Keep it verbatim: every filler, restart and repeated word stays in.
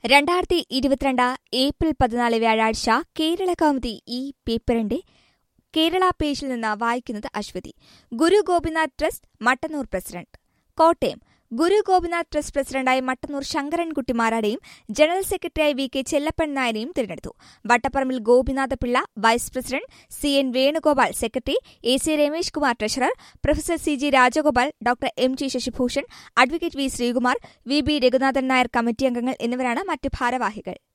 രണ്ടായിരത്തി ഇരുപത്തിരണ്ട് ഏപ്രിൽ പതിനാല് വ്യാഴാഴ്ച കേരള കൗമുദി ഈ പേപ്പറിന്റെ കേരള പേജിൽ നിന്ന് വായിക്കുന്നത് Aswathy. Guru Gopinath trust Mattannur president. Kottayam. Guru Gopinath trust പ്രസിഡന്റായി മട്ടന്നൂർ ശങ്കരൻകുട്ടി മാരാടെയും ജനറൽ സെക്രട്ടറിയായി വി കെ ചെല്ലപ്പൻ നായരെയും തിരഞ്ഞെടുത്തു. Vattapparambil Gopinatha Pillai vice president, C N Venugopal secretary, A C Ramesh Kumar treasurer, professor C G Rajagopal, doctor M G Sasibhushan, advocate V Sreekumar, V B Raghunathan Nair committee അംഗങ്ങൾ എന്നിവരാണ് മറ്റ് ഭാരവാഹികൾ.